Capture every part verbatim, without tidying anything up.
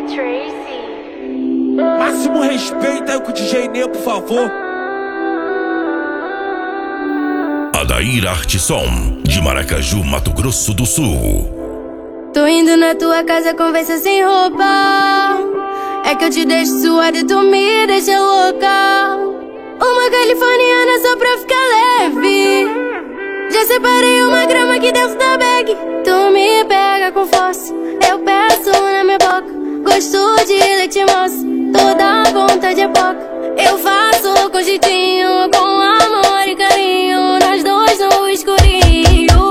Tracy. Máximo respeito aí com o D J Nê, por favor. Adair Artisson, de Maracaju, Mato Grosso do Sul. Tô indo na tua casa, conversa sem roupa. É que eu te deixo suada e tu me deixa louca. Uma californiana só pra ficar leve. Já separei uma grama aqui dentro da bag. Tu me pega com força, eu peço na minha boca. Gosto de leite moça, toda vontade é pouca. Eu faço com jeitinho, com amor e carinho, nós dois no escurinho.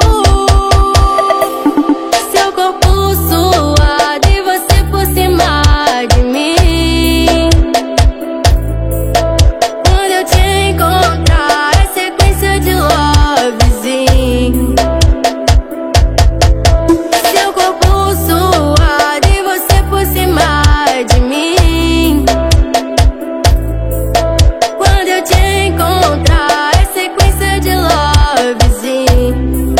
Seu corpo suado e você por cima de mim. Quando eu te encontrar é sequência de lovezinho. Seu corpo suado e você por cima de mim. Quando eu te encontrar é sequência de lovezinho.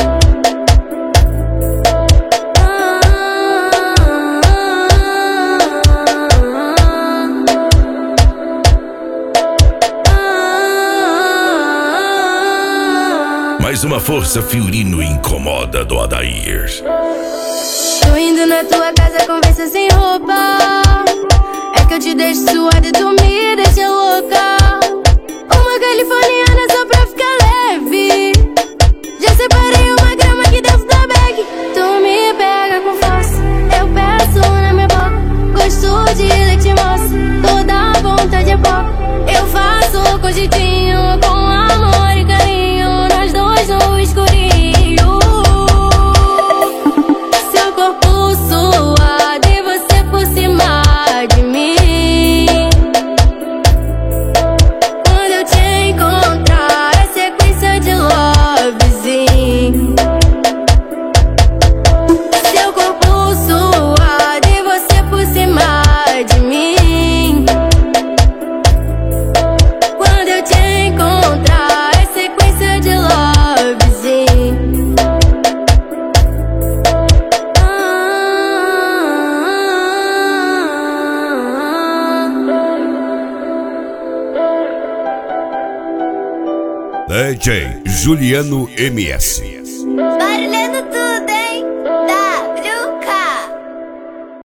Mais uma força fiorino incomoda do Adair. Tô indo na tua casa, conversa sem roupa. É que eu te deixo suada e tu me deixa louca. Uma californiana só pra ficar leve. Já separei uma grama aqui dentro da bag. Tu me pega com força, eu peço na minha boca. Gosto de leite moça, toda vontade é pouca. Eu faço com jeitinho, com amor e carinho, nós dois no escurinho. Seu corpo suado e você por cima de mim. Quando eu te encontrar é sequência de lovezinho. Seu corpo suado e você por cima de mim. Quando eu te encontrar é sequência de lovezinho. D J Juliano M S. Barulhando tudo.